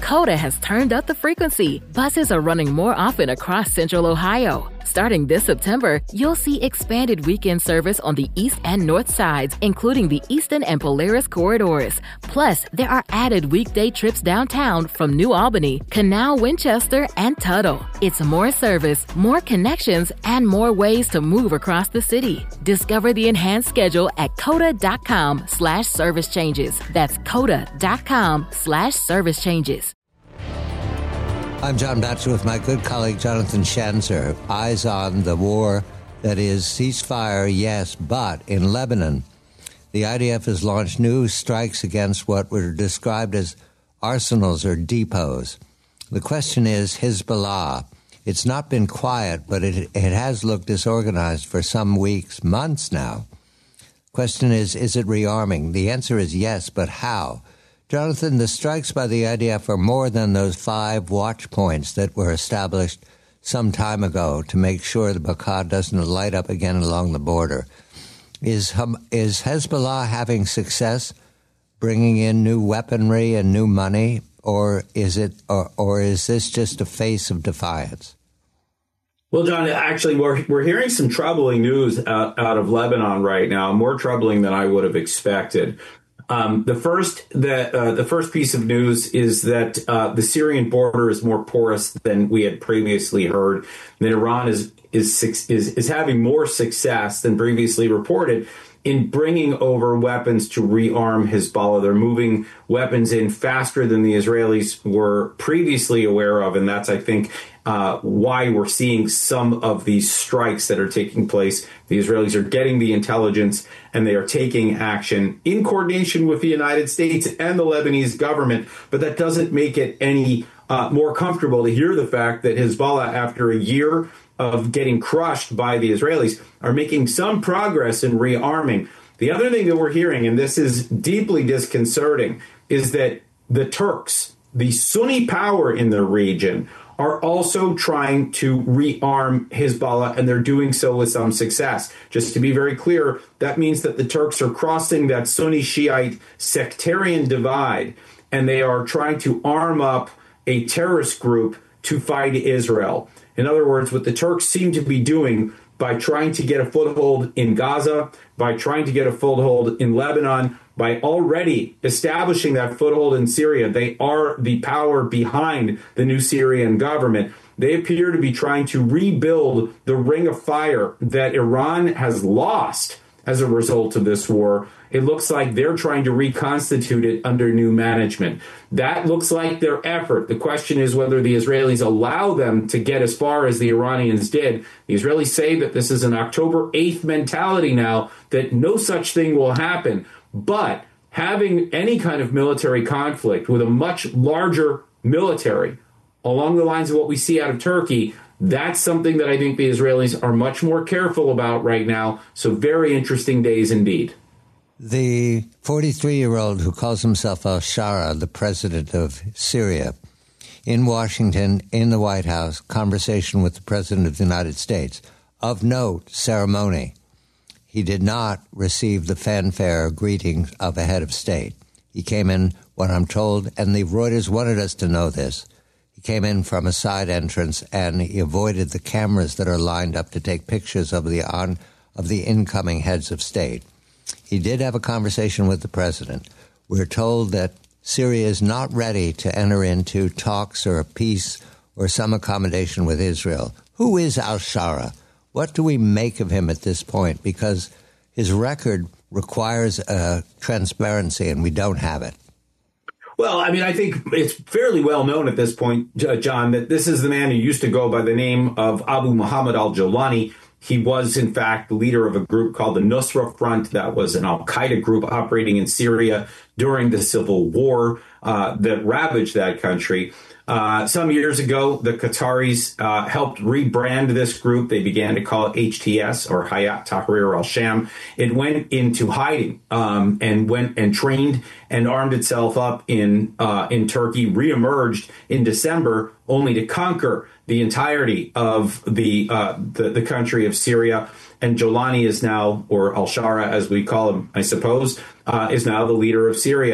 Coda has turned up the frequency. Buses are running more often across Central Ohio. Starting this September, you'll see expanded weekend service on the east and north sides, including the Eastern and Polaris corridors. Plus, there are added weekday trips downtown from New Albany, Canal, Winchester, and Tuttle. It's more service, more connections, and more ways to move across the city. Discover the enhanced schedule at coda.com/service changes. That's coda.com/service changes. I'm John Batchelor with my good colleague Jonathan Schanzer. Eyes on the war that is ceasefire, yes, but in Lebanon, the IDF has launched new strikes against what were described as arsenals or depots. The question is Hezbollah. It's not been quiet, but it has looked disorganized for some weeks, months now. Question is it rearming? The answer is yes, but how? Jonathan, the strikes by the IDF are more than those 5 watch points that were established some time ago to make sure the Baqa doesn't light up again along the border. Is Hezbollah having success bringing in new weaponry and new money, or is this just a face of defiance? Well, John, actually, we're hearing some troubling news out of Lebanon right now, more troubling than I would have expected. The first piece of news is that the Syrian border is more porous than we had previously heard. That Iran is having more success than previously reported in bringing over weapons to rearm Hezbollah. They're moving weapons in faster than the Israelis were previously aware of, and that's, I think, why we're seeing some of these strikes that are taking place. The Israelis are getting the intelligence, and they are taking action in coordination with the United States and the Lebanese government, but that doesn't make it any more comfortable to hear the fact that Hezbollah, after a year of getting crushed by the Israelis, are making some progress in rearming. The other thing that we're hearing, and this is deeply disconcerting, is that the Turks, the Sunni power in the region, are also trying to rearm Hezbollah, and they're doing so with some success. Just to be very clear, that means that the Turks are crossing that Sunni-Shiite sectarian divide, and they are trying to arm up a terrorist group to fight Israel. In other words, what the Turks seem to be doing by trying to get a foothold in Gaza, by trying to get a foothold in Lebanon, by already establishing that foothold in Syria, they are the power behind the new Syrian government. They appear to be trying to rebuild the ring of fire that Iran has lost as a result of this war. It looks like they're trying to reconstitute it under new management. That looks like their effort. The question is whether the Israelis allow them to get as far as the Iranians did. The Israelis say that this is an October 8th mentality now, that no such thing will happen. But having any kind of military conflict with a much larger military along the lines of what we see out of Turkey, that's something that I think the Israelis are much more careful about right now. So very interesting days indeed. The 43-year-old who calls himself al-Shara, the president of Syria, in Washington, in the White House, conversation with the president of the United States. Of note, ceremony. He did not receive the fanfare greeting of a head of state. He came in, what I'm told, and the Reuters wanted us to know this, he came in from a side entrance and he avoided the cameras that are lined up to take pictures of the incoming heads of state. He did have a conversation with the president. We're told that Syria is not ready to enter into talks or a peace or some accommodation with Israel. Who is al-Shara? What do we make of him at this point? Because his record requires transparency, and we don't have it. Well, I mean, I think it's fairly well known at this point, John, that this is the man who used to go by the name of Abu Muhammad al-Jawlani. He was, in fact, the leader of a group called the Nusra Front. That was an al-Qaeda group operating in Syria during the civil war that ravaged that country. Some years ago, the Qataris helped rebrand this group. They began to call it HTS, or Hayat Tahrir al-Sham. It went into hiding and went and trained and armed itself up in Turkey, reemerged in December, only to conquer the entirety of the country of Syria. And Jawlani is now, or al-Shara as we call him, I suppose, is now the leader of Syria.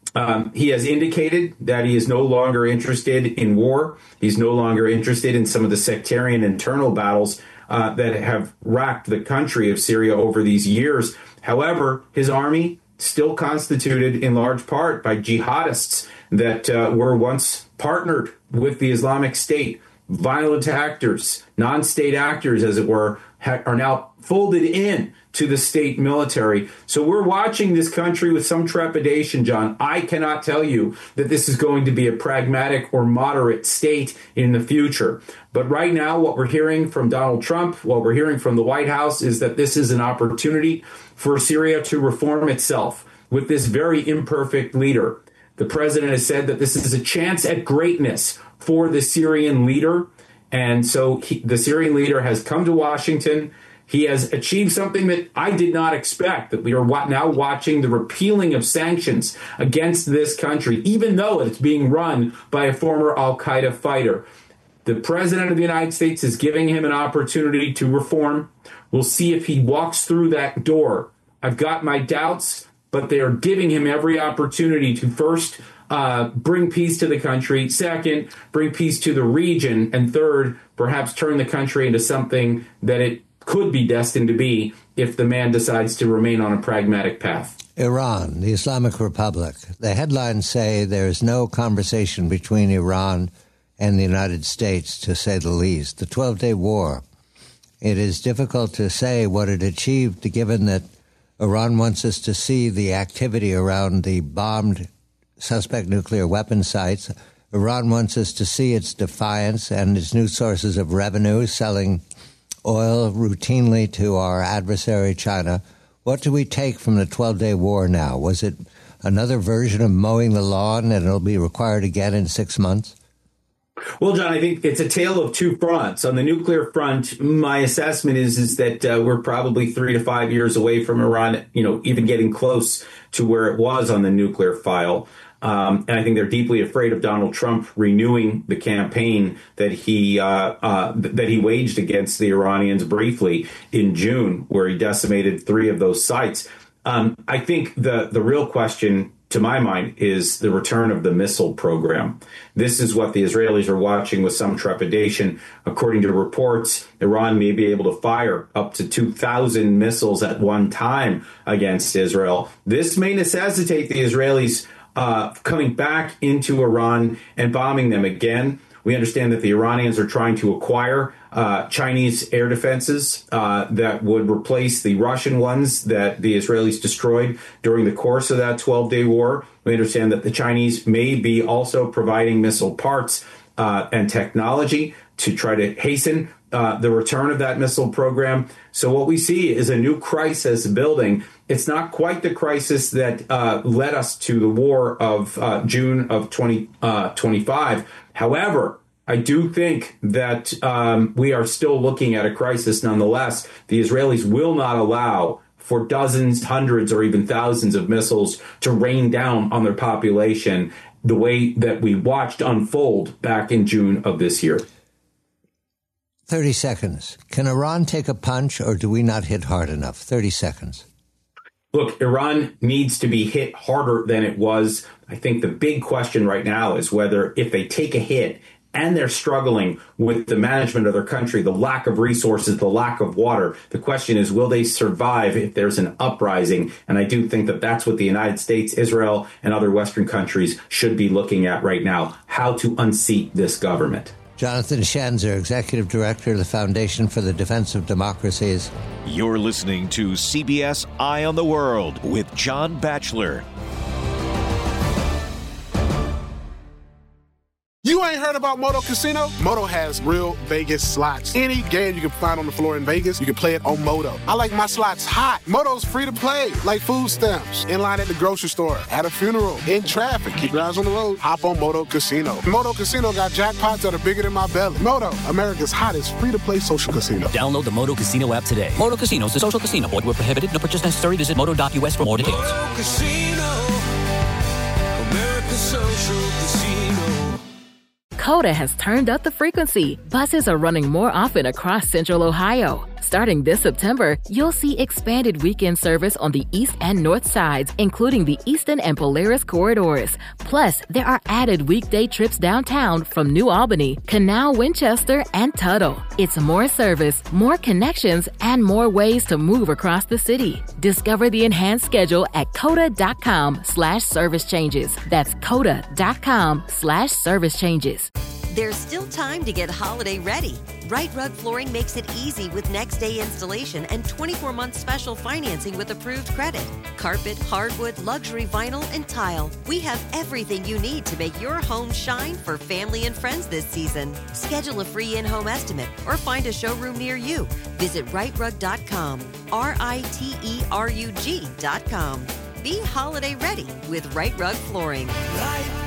He has indicated that he is no longer interested in war. He's no longer interested in some of the sectarian internal battles that have racked the country of Syria over these years. However, his army still constituted in large part by jihadists that were once partnered with the Islamic State. Violent actors, non-state actors, as it were, are now folded in to the state military. So we're watching this country with some trepidation, John. I cannot tell you that this is going to be a pragmatic or moderate state in the future. But right now, what we're hearing from Donald Trump, what we're hearing from the White House is that this is an opportunity for Syria to reform itself with this very imperfect leader. The president has said that this is a chance at greatness for the Syrian leader. And so the Syrian leader has come to Washington. He has achieved something that I did not expect, that we are now watching the repealing of sanctions against this country, even though it's being run by a former al-Qaeda fighter. The president of the United States is giving him an opportunity to reform. We'll see if he walks through that door. I've got my doubts, but they are giving him every opportunity to first bring peace to the country, second, bring peace to the region, and third, perhaps turn the country into something that it could be destined to be if the man decides to remain on a pragmatic path. Iran, the Islamic Republic. The headlines say there is no conversation between Iran and the United States, to say the least. The 12-day war. It is difficult to say what it achieved, given that Iran wants us to see the activity around the bombed suspect nuclear weapon sites. Iran wants us to see its defiance and its new sources of revenue, selling oil routinely to our adversary, China. What do we take from the 12-day war now? Was it another version of mowing the lawn and it'll be required again in 6 months? Well, John, I think it's a tale of two fronts. On the nuclear front, my assessment is that we're probably 3 to 5 years away from Iran, even getting close to where it was on the nuclear file. And I think they're deeply afraid of Donald Trump renewing the campaign that he waged against the Iranians briefly in June, where he decimated 3 of those sites. I think the real question, to my mind, is the return of the missile program. This is what the Israelis are watching with some trepidation. According to reports, Iran may be able to fire up to 2,000 missiles at one time against Israel. This may necessitate the Israelis coming back into Iran and bombing them again. We understand that the Iranians are trying to acquire Chinese air defenses that would replace the Russian ones that the Israelis destroyed during the course of that 12-day war. We understand that the Chinese may be also providing missile parts and technology to try to hasten the return of that missile program. So what we see is a new crisis building. It's not quite the crisis that led us to the war of June of 2025. However, I do think that we are still looking at a crisis nonetheless. The Israelis will not allow for dozens, hundreds, or even thousands of missiles to rain down on their population the way that we watched unfold back in June of this year. 30 seconds. Can Iran take a punch, or do we not hit hard enough? 30 seconds. Look, Iran needs to be hit harder than it was. I think the big question right now is whether if they take a hit and they're struggling with the management of their country, the lack of resources, the lack of water, the question is, will they survive if there's an uprising? And I do think that that's what the United States, Israel, and other Western countries should be looking at right now, how to unseat this government. Jonathan Schanzer, Executive Director of the Foundation for the Defense of Democracies. You're listening to CBS Eye on the World with John Batchelor. You ain't heard about Moto Casino? Moto has real Vegas slots. Any game you can find on the floor in Vegas, you can play it on Moto. I like my slots hot. Moto's free to play, like food stamps. In line at the grocery store, at a funeral, in traffic. Keep your eyes on the road. Hop on Moto Casino. Moto Casino got jackpots that are bigger than my belly. Moto, America's hottest free-to-play social casino. Download the Moto Casino app today. Moto Casino is a social casino. Void where prohibited. No purchase necessary. Visit moto.us for more details. Moto Casino, America's social casino. Coda has turned up the frequency. Buses are running more often across Central Ohio. Starting this September, you'll see expanded weekend service on the east and north sides, including the Eastern and Polaris corridors. Plus, there are added weekday trips downtown from New Albany, Canal, Winchester, and Tuttle. It's more service, more connections, and more ways to move across the city. Discover the enhanced schedule at coda.com/service changes. That's coda.com/service changes. There's still time to get holiday ready. Right Rug Flooring makes it easy with next day installation and 24-month special financing with approved credit. Carpet, hardwood, luxury vinyl, and tile. We have everything you need to make your home shine for family and friends this season. Schedule a free in-home estimate or find a showroom near you. Visit rightrug.com, RITERUG.com. Be holiday ready with Right Rug Flooring. Right